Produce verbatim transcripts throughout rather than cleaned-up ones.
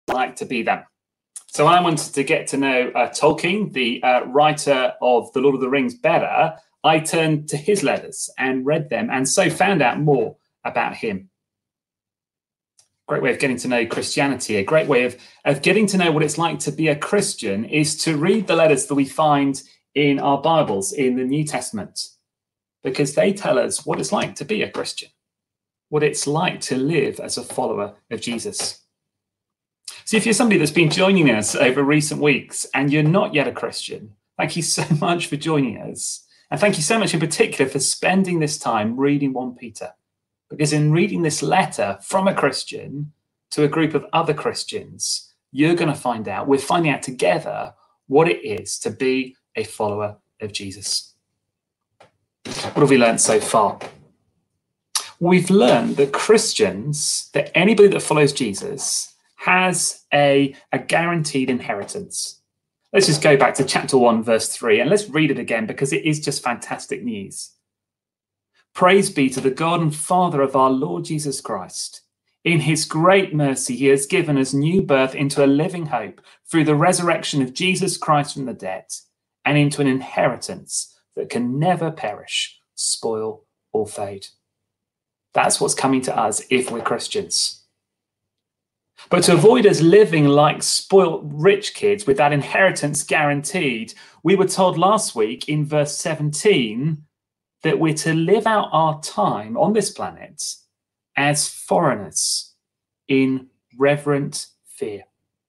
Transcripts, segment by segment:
like to be them. So when I wanted to get to know uh, Tolkien, the uh, writer of The Lord of the Rings, better, I turned to his letters and read them, and so found out more about him. Great way of getting to know Christianity, a great way of, of getting to know what it's like to be a Christian is to read the letters that we find in our Bibles, in the New Testament, because they tell us what it's like to be a Christian, what it's like to live as a follower of Jesus. So if you're somebody that's been joining us over recent weeks and you're not yet a Christian, thank you so much for joining us. And thank you so much in particular for spending this time reading First Peter. Because in reading this letter from a Christian to a group of other Christians, you're going to find out, we're finding out together what it is to be a follower of Jesus. What have we learned so far? We've learned that Christians, that anybody that follows Jesus, has a, a guaranteed inheritance. Let's just go back to chapter one, verse three, and let's read it again because it is just fantastic news. Praise be to the God and Father of our Lord Jesus Christ. In his great mercy, he has given us new birth into a living hope through the resurrection of Jesus Christ from the dead, and into an inheritance that can never perish, spoil, or fade. That's what's coming to us if we're Christians. But to avoid us living like spoilt rich kids with that inheritance guaranteed, we were told last week in verse seventeen that we're to live out our time on this planet as foreigners in reverent fear.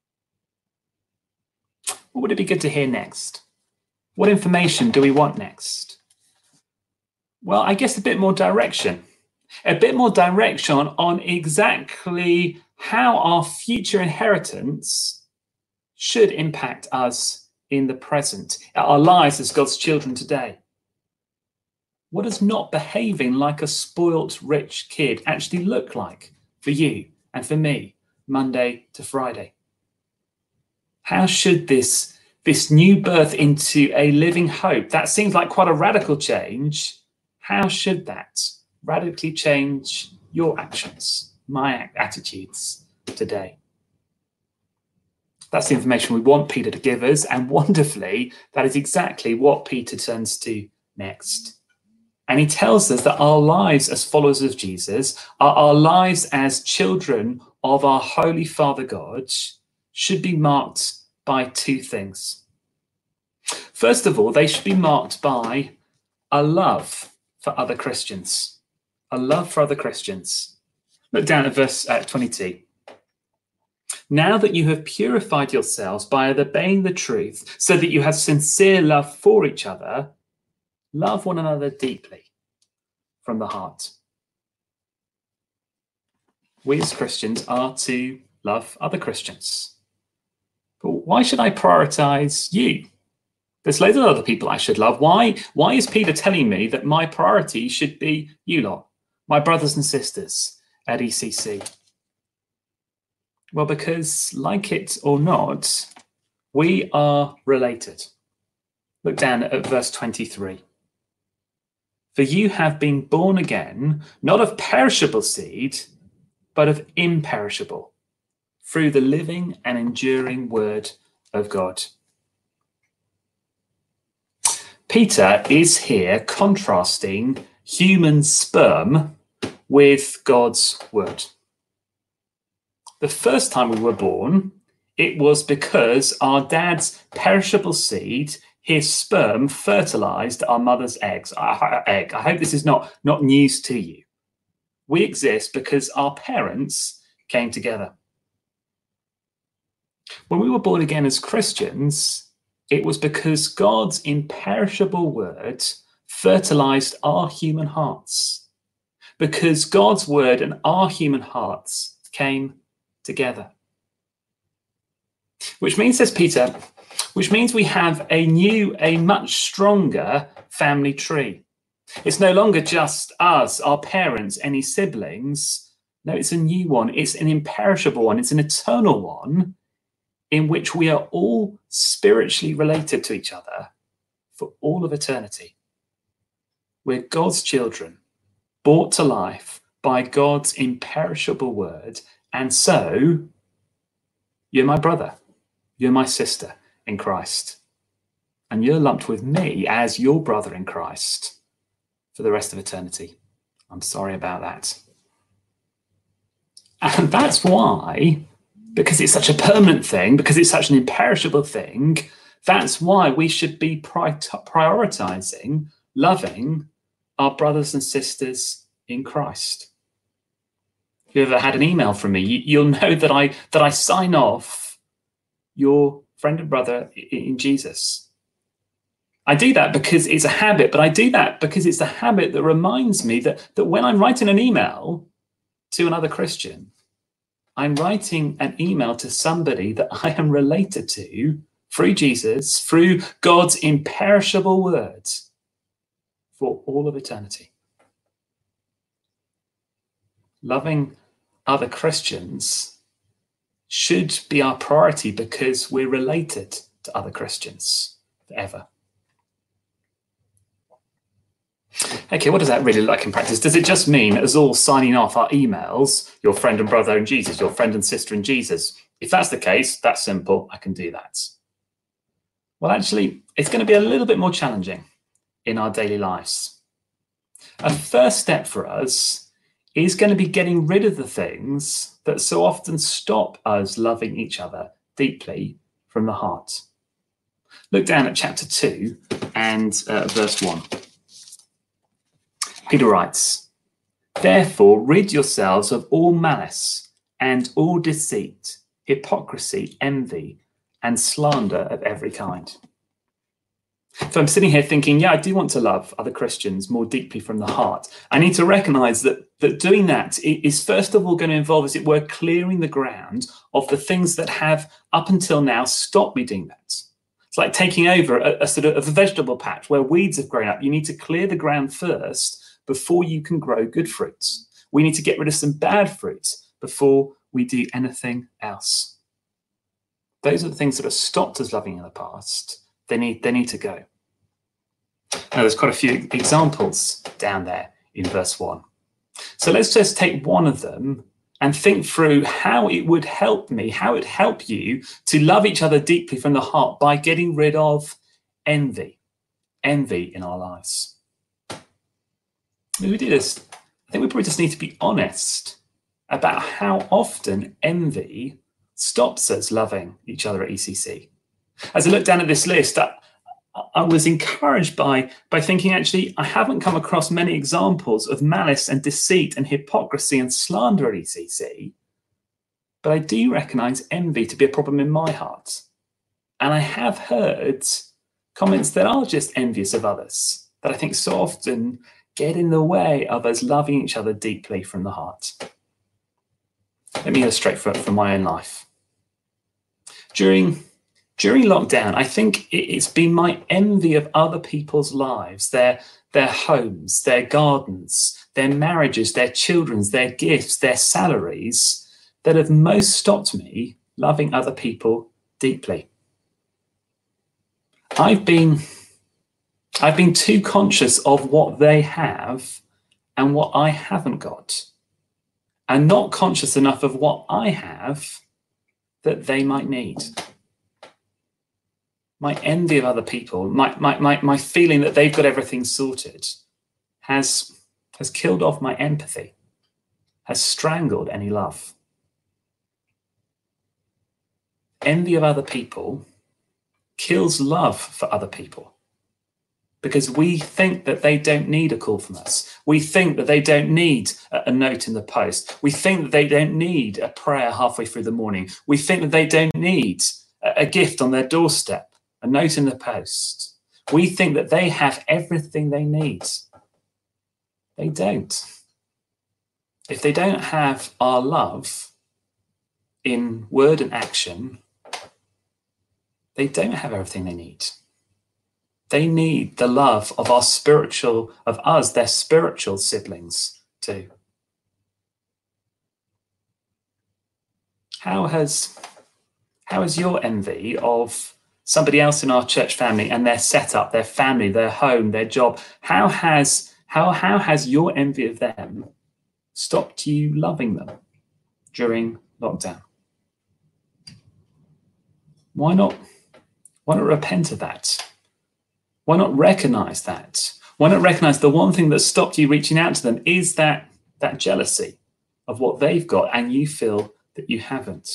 What would it be good to hear next? What information do we want next? Well, I guess a bit more direction. A bit more direction on exactly how our future inheritance should impact us in the present, our lives as God's children today. What does not behaving like a spoilt rich kid actually look like for you and for me, Monday to Friday? How should this, this new birth into a living hope, that seems like quite a radical change, how should that radically change your actions, my attitudes today? That's the information we want Peter to give us, and wonderfully, that is exactly what Peter turns to next. And he tells us that our lives as followers of Jesus, our, our lives as children of our Holy Father God, should be marked by two things. First of all, they should be marked by a love for other Christians. A love for other Christians. Look down at verse uh, twenty-two. Now that you have purified yourselves by obeying the truth, so that you have sincere love for each other, love one another deeply from the heart. We as Christians are to love other Christians. But why should I prioritize you? There's loads of other people I should love. Why, why is Peter telling me that my priority should be you lot, my brothers and sisters at E C C? Well, because like it or not, we are related. Look down at verse twenty-three. For you have been born again, not of perishable seed, but of imperishable, through the living and enduring word of God. Peter is here contrasting human sperm with God's word. The first time we were born, it was because our dad's perishable seed, his sperm, fertilized our mother's eggs. Uh, egg. I hope this is not, not news to you. We exist because our parents came together. When we were born again as Christians, it was because God's imperishable word fertilized our human hearts. Because God's word and our human hearts came together. Which means, says Peter, which means we have a new, a much stronger family tree. It's no longer just us, our parents, any siblings. No, it's a new one. It's an imperishable one. It's an eternal one in which we are all spiritually related to each other for all of eternity. We're God's children, brought to life by God's imperishable word, and so You're my brother. You're my sister in Christ. And you're lumped with me as your brother in Christ for the rest of eternity. I'm sorry about that. And that's why, because it's such a permanent thing, because it's such an imperishable thing, that's why we should be pri- prioritizing loving our brothers and sisters in Christ. If you ever had an email from me, you, you'll know that I that I sign off your friend and brother in Jesus. I do that because it's a habit, but I do that because it's a habit that reminds me that, that when I'm writing an email to another Christian, I'm writing an email to somebody that I am related to through Jesus, through God's imperishable words for all of eternity. Loving other Christians should be our priority because we're related to other Christians forever. Okay, what does that really look like in practice? Does it just mean us all signing off our emails, your friend and brother in Jesus, your friend and sister in Jesus? If that's the case, that's simple. I can do that. Well, actually, it's going to be a little bit more challenging in our daily lives. A first step for us is going to be getting rid of the things that so often stop us loving each other deeply from the heart. Look down at chapter two and uh, verse one. Peter writes, "Therefore rid yourselves of all malice and all deceit, hypocrisy, envy, and slander of every kind." So I'm sitting here thinking, yeah, I do want to love other Christians more deeply from the heart. I need to recognize that, that doing that is first of all going to involve, as it were, clearing the ground of the things that have up until now stopped me doing that. It's like taking over a, a sort of a vegetable patch where weeds have grown up. You need to clear the ground first before you can grow good fruits. We need to get rid of some bad fruits before we do anything else. Those are the things that have stopped us loving in the past. They need, they need to go. Now, there's quite a few examples down there in verse one. So let's just take one of them and think through how it would help me, how it would help you to love each other deeply from the heart by getting rid of envy, envy in our lives. If we do this, I think we probably just need to be honest about how often envy stops us loving each other at E C C. As I look down at this list, I, I was encouraged by, by thinking, actually, I haven't come across many examples of malice and deceit and hypocrisy and slander at E C C, but I do recognise envy to be a problem in my heart. And I have heard comments that are just envious of others, that I think so often get in the way of us loving each other deeply from the heart. Let me illustrate from, from my own life. During, during lockdown, I think it, it's been my envy of other people's lives, their, their homes, their gardens, their marriages, their children's, their gifts, their salaries, that have most stopped me loving other people deeply. I've been, I've been too conscious of what they have and what I haven't got, and not conscious enough of what I have that they might need. My envy of other people, my, my, my, my feeling that they've got everything sorted has, has killed off my empathy, has strangled any love. Envy of other people kills love for other people because we think that they don't need a call from us. We think that they don't need a, a note in the post. We think that they don't need a prayer halfway through the morning. We think that they don't need a, a gift on their doorstep, a note in the post. We think that they have everything they need. They don't. If they don't have our love in word and action, they don't have everything they need. They need the love of our spiritual, of us, their spiritual siblings too. How has, how has your envy of somebody else in our church family and their setup, their family, their home, their job, how has, how, how has your envy of them stopped you loving them during lockdown? Why not, why not repent of that? Why not recognize that? Why not recognize the one thing that stopped you reaching out to them is that, that jealousy of what they've got and you feel that you haven't?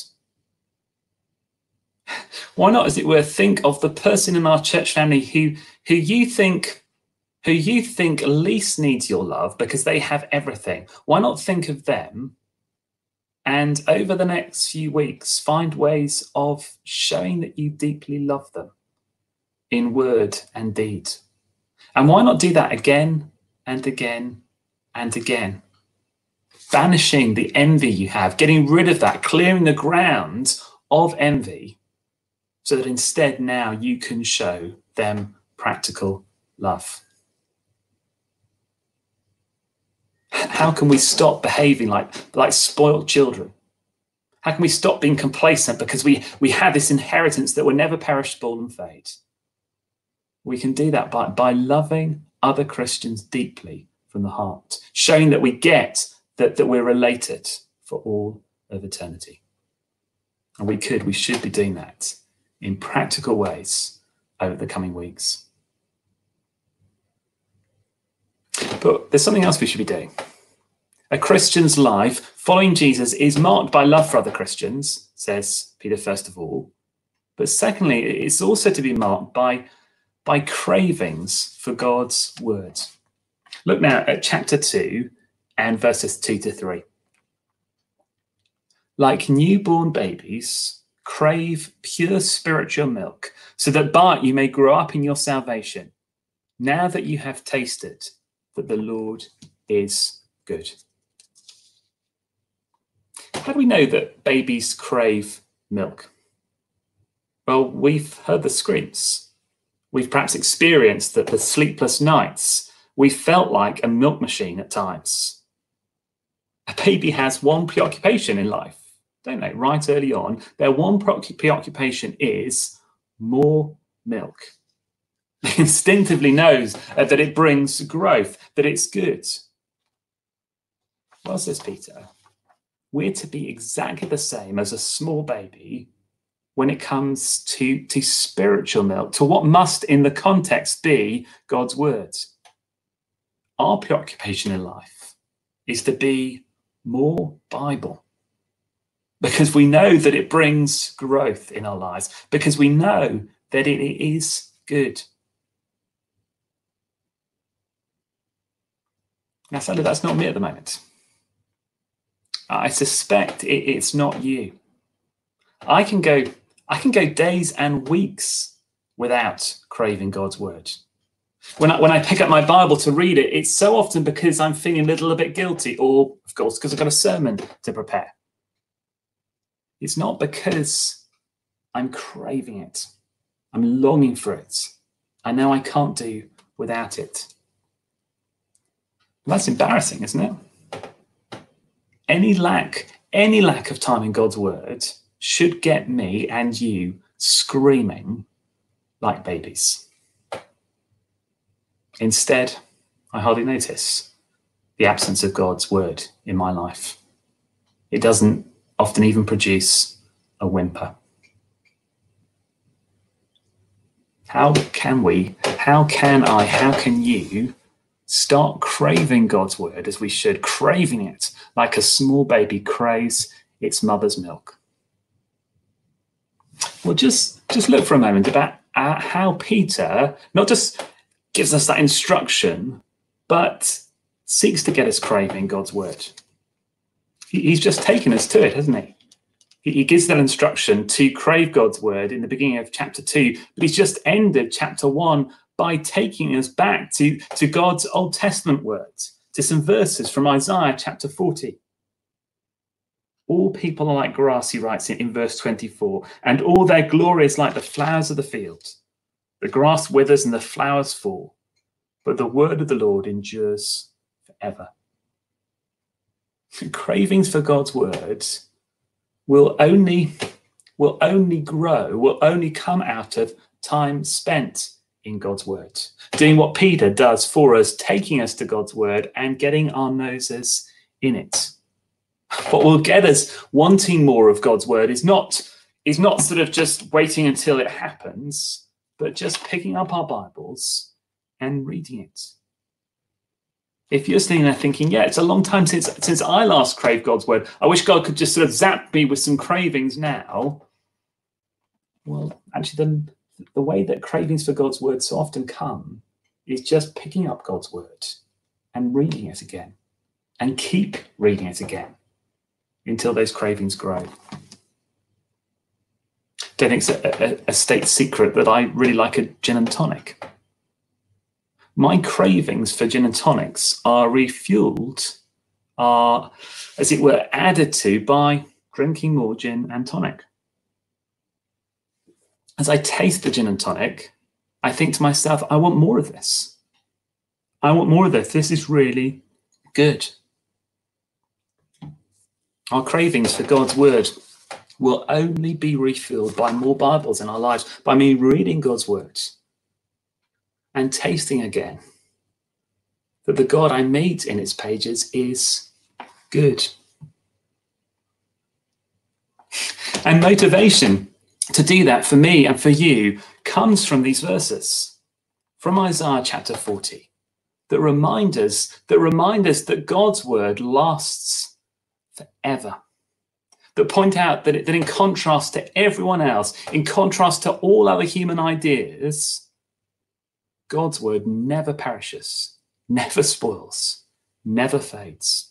Why not, as it were, think of the person in our church family who, who you think who you think least needs your love because they have everything? Why not think of them and over the next few weeks find ways of showing that you deeply love them in word and deed? And why not do that again and again and again? Banishing the envy you have, getting rid of that, clearing the ground of envy, so that instead now you can show them practical love. How can we stop behaving like, like spoiled children? How can we stop being complacent because we, we have this inheritance that will never perish, spoil and fade? We can do that by, by loving other Christians deeply from the heart, showing that we get that, that we're related for all of eternity. And we could, we should be doing that in practical ways over the coming weeks. But there's something else we should be doing. A Christian's life following Jesus is marked by love for other Christians, says Peter first of all. But secondly, it's also to be marked by, by cravings for God's word. Look now at chapter two and verses two to three. Like newborn babies, crave pure spiritual milk, so that by it you may grow up in your salvation, now that you have tasted that the Lord is good. How do we know that babies crave milk? Well, we've heard the screams. We've perhaps experienced that the sleepless nights. We felt like a milk machine at times. A baby has one preoccupation in life, don't they? Right early on, their one preoccupation is more milk. It instinctively knows that it brings growth, that it's good. Well, says Peter, we're to be exactly the same as a small baby when it comes to, to spiritual milk, to what must in the context be God's word. Our preoccupation in life is to be more Bible, because we know that it brings growth in our lives, because we know that it is good. Now, sadly, that's not me at the moment. I suspect it, it's not you. I can go, I can go days and weeks without craving God's word. When I, when I pick up my Bible to read it, it's so often because I'm feeling a little bit guilty, or, of course, because I've got a sermon to prepare. It's not because I'm craving it. I'm longing for it. I know I can't do without it. That's embarrassing, isn't it? Any lack, any lack of time in God's word should get me and you screaming like babies. Instead, I hardly notice the absence of God's word in my life. It doesn't often even produce a whimper. How can we, how can I, how can you start craving God's word as we should, craving it like a small baby craves its mother's milk? Well, just, just look for a moment about uh, how Peter not just gives us that instruction, but seeks to get us craving God's word. He, he's just taken us to it, hasn't he? he? He gives that instruction to crave God's word in the beginning of chapter two, but he's just ended chapter one by taking us back to, to God's Old Testament words, to some verses from Isaiah chapter forty. All people are like grass, he writes in, in verse twenty-four, and all their glory is like the flowers of the field. The grass withers and the flowers fall, but the word of the Lord endures forever. Cravings for God's word will only, will only grow, will only come out of time spent in God's word, doing what Peter does for us, taking us to God's word and getting our noses in it. What will get us wanting more of God's word is not, is not sort of just waiting until it happens, but just picking up our Bibles and reading it. If you're sitting there thinking, yeah, it's a long time since since I last craved God's word, I wish God could just sort of zap me with some cravings now. Well, actually, the, the way that cravings for God's word so often come is just picking up God's word and reading it again, and keep reading it again until those cravings grow. Don't think it's a, a, a state secret that I really like a gin and tonic. My cravings for gin and tonics are refueled, are, as it were, added to by drinking more gin and tonic. As I taste the gin and tonic, I think to myself, I want more of this. I want more of this. This is really good. Our cravings for God's word will only be refueled by more Bibles in our lives, by me reading God's words and tasting again that the God I meet in its pages is good. And motivation to do that for me and for you comes from these verses, from Isaiah chapter forty, that remind us, that remind us that God's word lasts forever. That point out that, it, that in contrast to everyone else, in contrast to all other human ideas, God's word never perishes, never spoils, never fades.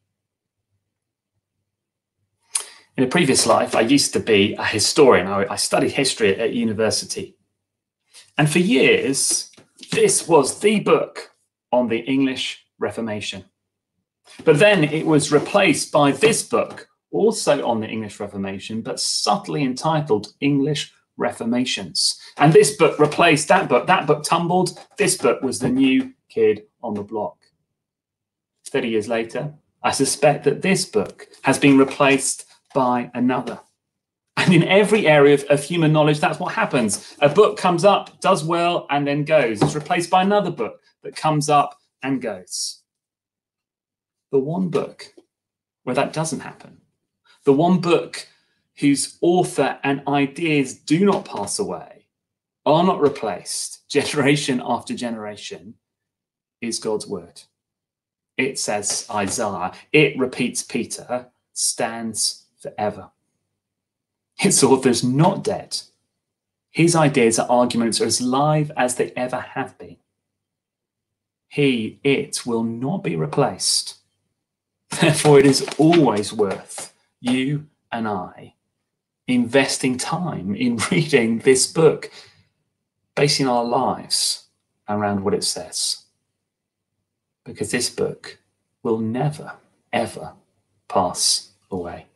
In a previous life, I used to be a historian. I, I studied history at university. And for years, this was the book on the English Reformation. But then it was replaced by this book, also on the English Reformation, but subtly entitled English Reformations. And this book replaced that book. That book tumbled. This book was the new kid on the block. thirty years later, I suspect that this book has been replaced by another. And in every area of, of human knowledge, that's what happens. A book comes up, does well, and then goes. It's replaced by another book that comes up and goes. The one book where that doesn't happen, the one book whose author and ideas do not pass away, are not replaced generation after generation, is God's word. It says Isaiah, it repeats Peter, stands forever. Its author's not dead. His ideas and arguments are as live as they ever have been. He, it will not be replaced. Therefore, it is always worth you and I investing time in reading this book, basing our lives around what it says. Because this book will never, ever pass away.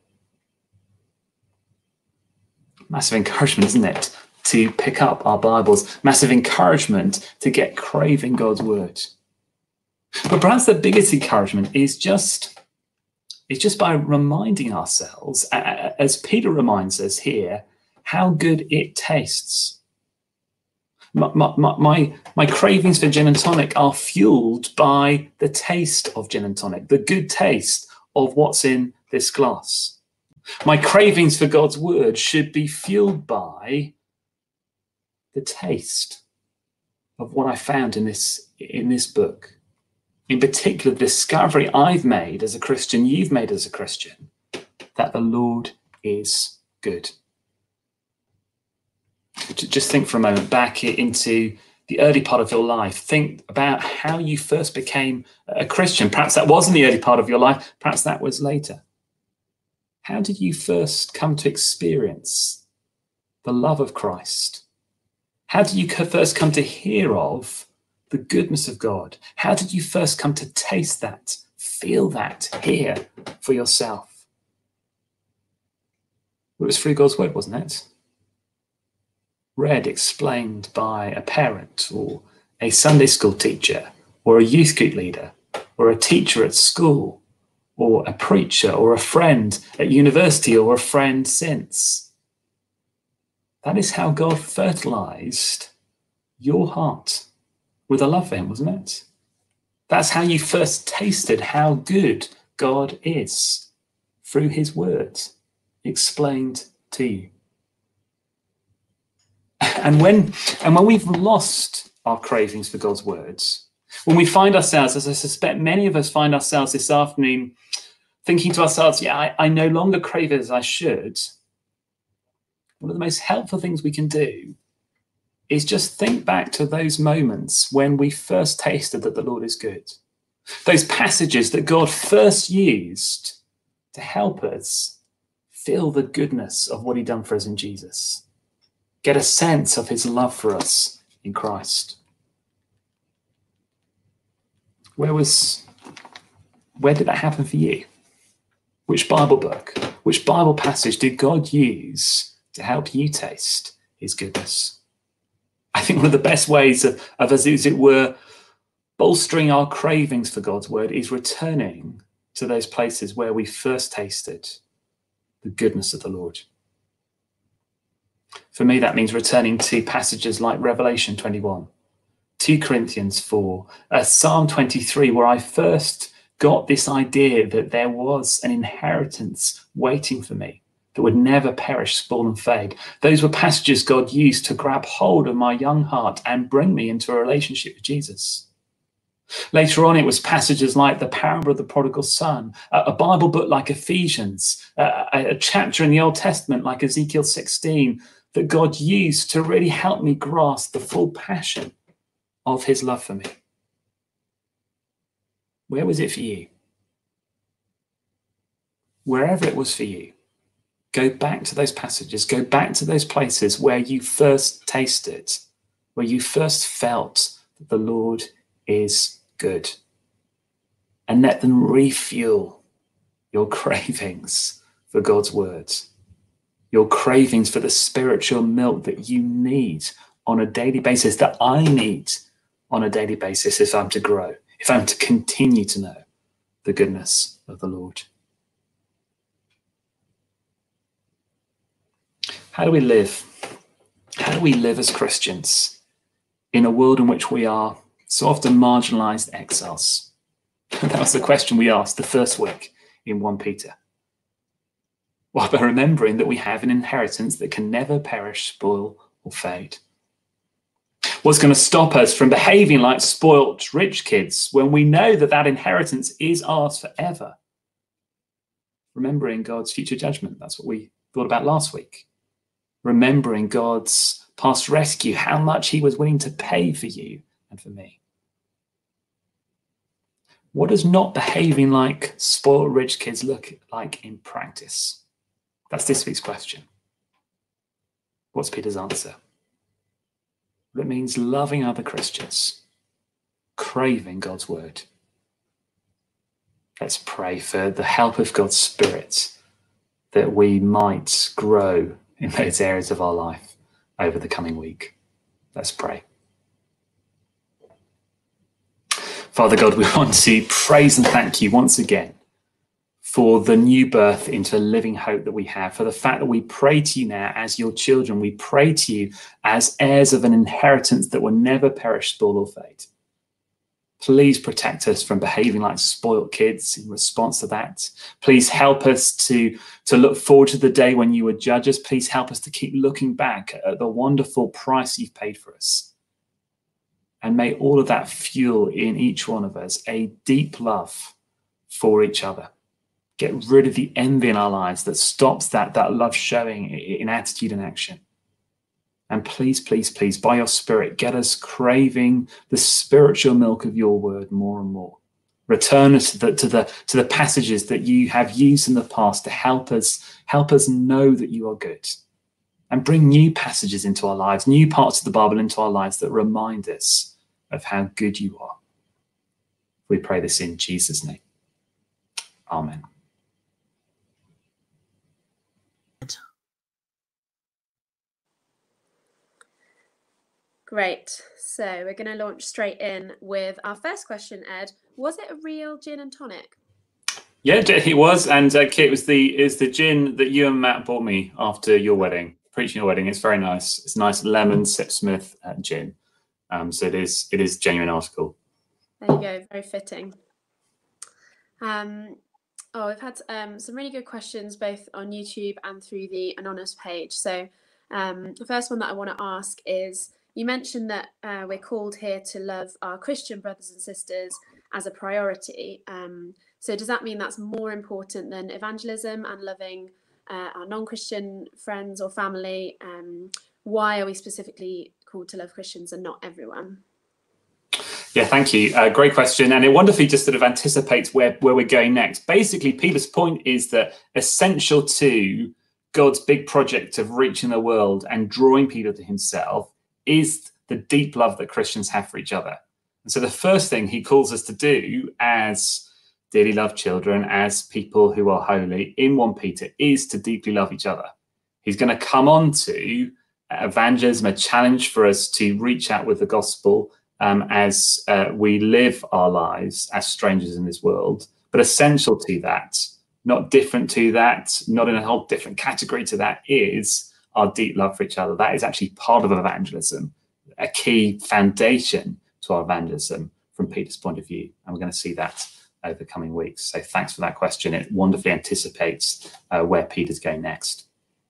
Massive encouragement, isn't it, to pick up our Bibles? Massive encouragement to get craving God's word. But perhaps the biggest encouragement is just is just by reminding ourselves, as Peter reminds us here, how good it tastes. My, my, my, my cravings for gin and tonic are fueled by the taste of gin and tonic, the good taste of what's in this glass. My cravings for God's word should be fueled by the taste of what I found in this, in this book. In particular, the discovery I've made as a Christian, you've made as a Christian, that the Lord is good. Just think for a moment back into the early part of your life. Think about how you first became a Christian. Perhaps that was in the early part of your life. Perhaps that was later. How did you first come to experience the love of Christ? How did you first come to hear of the goodness of God? How did you first come to taste that, feel that, hear for yourself? Well, it was through God's word, wasn't it? Read, explained by a parent or a Sunday school teacher or a youth group leader or a teacher at school or a preacher or a friend at university or a friend since. That is how God fertilized your heart with a love for him, wasn't it? That's how you first tasted how good God is, through his words explained to you. And when, and when we've lost our cravings for God's words, when we find ourselves, as I suspect many of us find ourselves this afternoon, thinking to ourselves, yeah, I, I no longer crave it as I should, one of the most helpful things we can do is just think back to those moments when we first tasted that the Lord is good. Those passages that God first used to help us feel the goodness of what he'd done for us in Jesus. Get a sense of his love for us in Christ. Where was, where did that happen for you? Which Bible book, which Bible passage did God use to help you taste his goodness? I think one of the best ways of, of us, as it were, bolstering our cravings for God's word is returning to those places where we first tasted the goodness of the Lord. For me, that means returning to passages like Revelation twenty-one, Second Corinthians four, uh, Psalm twenty-three, where I first got this idea that there was an inheritance waiting for me that would never perish, spoil, and fade. Those were passages God used to grab hold of my young heart and bring me into a relationship with Jesus. Later on, it was passages like the parable of the prodigal son, a, a Bible book like Ephesians, a, a chapter in the Old Testament like Ezekiel sixteen, that God used to really help me grasp the full passion of his love for me. Where was it for you? Wherever it was for you, go back to those passages, go back to those places where you first tasted, where you first felt that the Lord is good, and let them refuel your cravings for God's words, your cravings for the spiritual milk that you need on a daily basis, that I need on a daily basis if I'm to grow, if I'm to continue to know the goodness of the Lord. How do we live? How do we live as Christians in a world in which we are so often marginalized exiles? That was the question we asked the first week in First Peter. Well, by remembering that we have an inheritance that can never perish, spoil, or fade. What's going to stop us from behaving like spoilt rich kids when we know that that inheritance is ours forever? Remembering God's future judgment. That's what we thought about last week. Remembering God's past rescue, how much he was willing to pay for you and for me. What does not behaving like spoiled rich kids look like in practice? That's this week's question. What's Peter's answer? Well, it means loving other Christians, craving God's word. Let's pray for the help of God's Spirit that we might grow in those areas of our life over the coming week. Let's pray. Father God, we want to praise and thank you once again for the new birth into living hope that we have, for the fact that we pray to you now as your children. We pray to you as heirs of an inheritance that will never perish, spoil, or fade. Please protect us from behaving like spoiled kids in response to that. Please help us to, to look forward to the day when you would judge us. Please help us to keep looking back at the wonderful price you've paid for us. And may all of that fuel in each one of us a deep love for each other. Get rid of the envy in our lives that stops that, that love showing in attitude and action. And please, please, please, by your Spirit, get us craving the spiritual milk of your word more and more. Return us to the, to the, to the passages that you have used in the past to help us, help us know that you are good. And bring new passages into our lives, new parts of the Bible into our lives that remind us of how good you are. We pray this in Jesus' name. Amen. Great. So we're going to launch straight in with our first question, Ed. Was it a real gin and tonic? Yeah, it was. And uh, Kit, was the is the gin that you and Matt bought me after your wedding, preaching your wedding. It's very nice. It's nice lemon Sipsmith uh, gin. Um, so it is it is genuine article. There you go. Very fitting. Um, oh, we've had um, some really good questions both on YouTube and through the Anonymous page. So Um, the first one that I want to ask is, you mentioned that uh, we're called here to love our Christian brothers and sisters as a priority. Um, so does that mean that's more important than evangelism and loving uh, our non-Christian friends or family? Um, why are we specifically called to love Christians and not everyone? Yeah, thank you. Uh, great question. And it wonderfully just sort of anticipates where, where we're going next. Basically, Peter's point is that essential to God's big project of reaching the world and drawing people to himself is the deep love that Christians have for each other. And so the first thing he calls us to do as dearly loved children, as people who are holy in First Peter, is to deeply love each other. He's going to come on to evangelism, a challenge for us to reach out with the gospel um, as uh, we live our lives as strangers in this world. But essential to that, not different to that, not in a whole different category to that, is our deep love for each other. That is actually part of evangelism, a key foundation to our evangelism from Peter's point of view. And we're going to see that over the coming weeks. So thanks for that question. It wonderfully anticipates uh, where Peter's going next.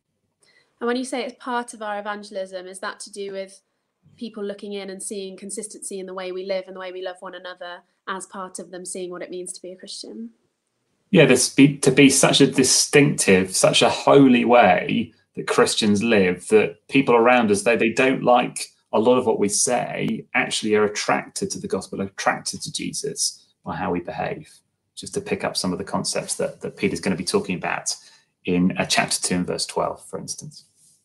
And when you say it's part of our evangelism, is that to do with people looking in and seeing consistency in the way we live and the way we love one another as part of them seeing what it means to be a Christian? Yeah, this be, to be such a distinctive, such a holy way that Christians live, that people around us, though they don't like a lot of what we say, actually are attracted to the gospel, attracted to Jesus by how we behave. Just to pick up some of the concepts that, that Peter's going to be talking about in uh, chapter two and verse twelve, for instance.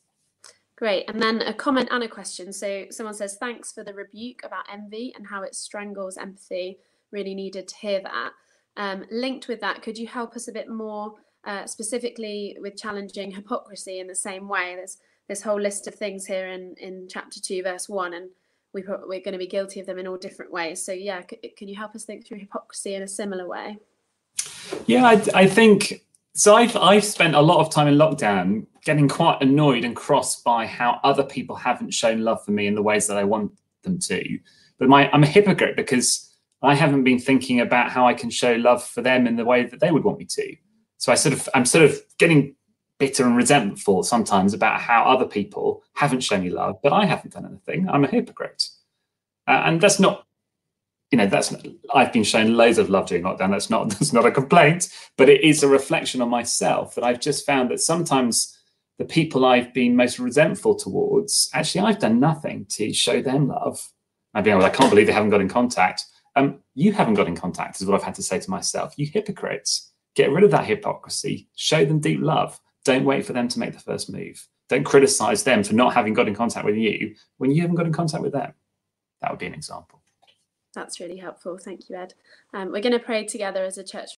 Great. And then a comment and a question. So someone says, thanks for the rebuke about envy and how it strangles empathy. Really needed to hear that. Um, linked with that, could you help us a bit more uh, specifically with challenging hypocrisy in the same way? There's this whole list of things here in, in chapter two, verse one, and we, we're going to be guilty of them in all different ways. So yeah, c- can you help us think through hypocrisy in a similar way? Yeah, I, I think, so I've, I've spent a lot of time in lockdown getting quite annoyed and crossed by how other people haven't shown love for me in the ways that I want them to. But my, I'm a hypocrite because I haven't been thinking about how I can show love for them in the way that they would want me to. So I sort of, I'm sort of getting bitter and resentful sometimes about how other people haven't shown me love, but I haven't done anything. I'm a hypocrite. Uh, and that's not, you know, that's, I've been shown loads of love during lockdown. That's not, that's not a complaint, but it is a reflection on myself that I've just found that sometimes the people I've been most resentful towards, actually, I've done nothing to show them love. I've been, well, I can't believe they haven't got in contact. Um, you haven't got in contact is what I've had to say to myself. You hypocrites, get rid of that hypocrisy, show them deep love. Don't wait for them to make the first move. Don't criticize them for not having got in contact with you when you haven't got in contact with them. That would be an example. That's really helpful. Thank you, Ed. Um, we're going to pray together as a church